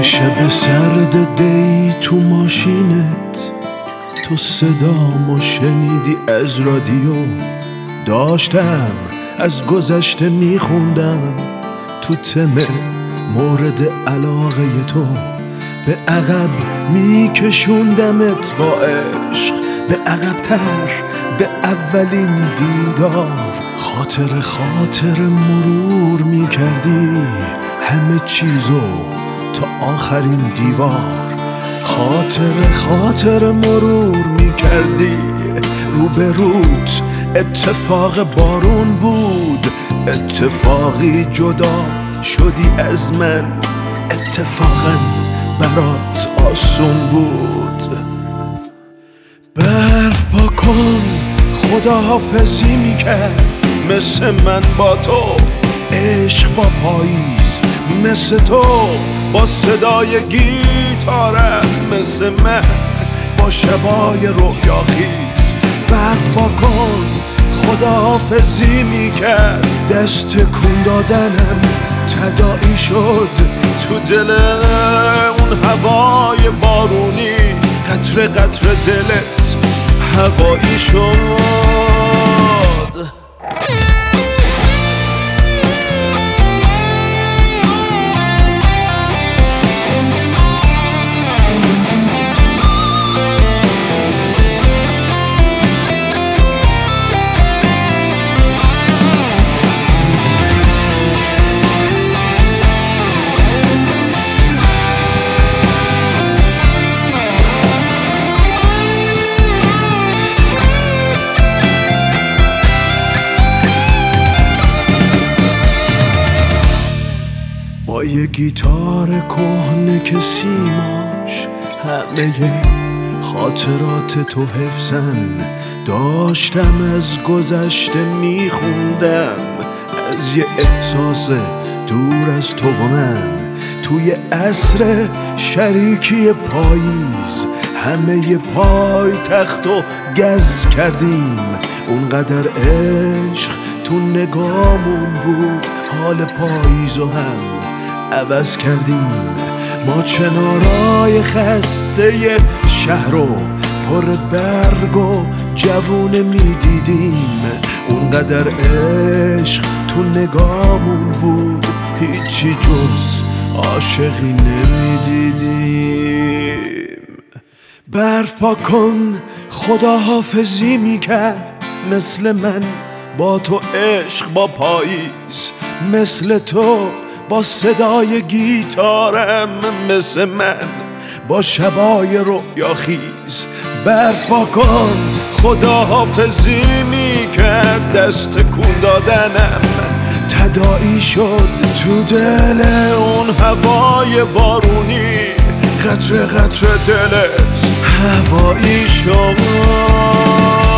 یه شب سرد دی تو ماشینت، تو صدامو شنیدی از رادیو. داشتم از گذشته میخوندم تو تم مورد علاقه تو. به عقب میکشوندمت با عشق، به عقب‌تر، به اولین دیدار. خاطر مرور میکردی همه چیزو تا آخرین دیوار. خاطر مرور میکردی روبروت اتفاق بارون بود. اتفاقی جدا شدی از من، اتفاقا برات آسون بود. برف پا کن خداحافظی میکرد مثل من با تو. عشق با پاییز مثل تو، با صدای گیتارم مثل من، با شبای رویاخیز. برف پا کن خداحافظی میکرد، دست تکون دادنم تداعی شد تو دل اون هوای بارونی. قطره قطره دلت هوایی شد. با یه گیتار کهنه که سیماش همه خاطرات تو حفظن. داشتم از گذشته میخوندم، از یه احساس دور از تو و من. توی عصر شریکی پاییز همه پای تخت و گز کردیم. اونقدر عشق تو نگامون بود، حال پاییزو هم عوض کردیم. ما کنارای خسته شهر رو پر برگ و جوونه میدیدیم. اونقدر عشق تو نگامون بود، هیچی جز عاشقی نمیدیدیم. برف پا کن خداحافظی میکرد مثل من با تو. عشق با پاییز مثل تو، با صدای گیتارم مثل من، با شبای رویاخیز. برف پا کن خداحافظی میکرد، دست تکون دادنم تداعی شد تو دل اون هوای بارونی. قطره قطره دلت هوایی شد.